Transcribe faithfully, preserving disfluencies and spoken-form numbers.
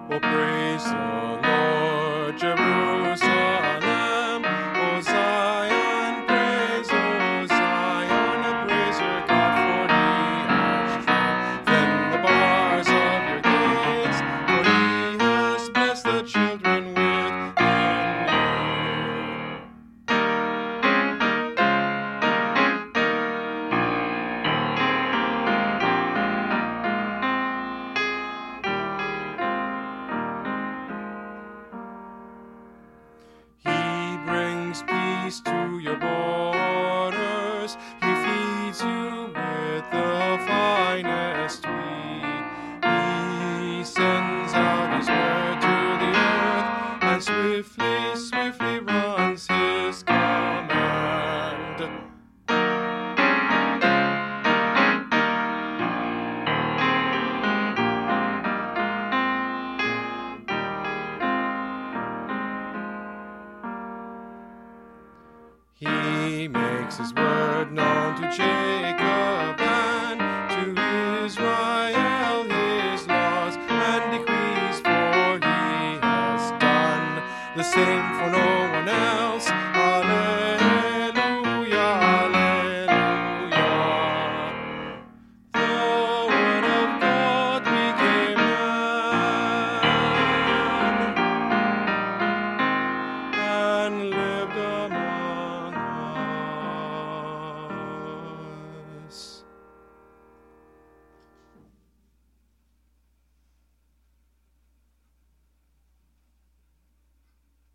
Oh, praise the Lord, Jerusalem. O Zion, praise, O Zion, praise your God, for he has strengthened the bars of your gates, for he has blessed the children within peace to your borders. He feeds you with the finest wheat. He sends out his word to the earth, and swiftly, swiftly runs his command. He makes his word known to Jacob, and to Israel his laws and decrees, for he has done the same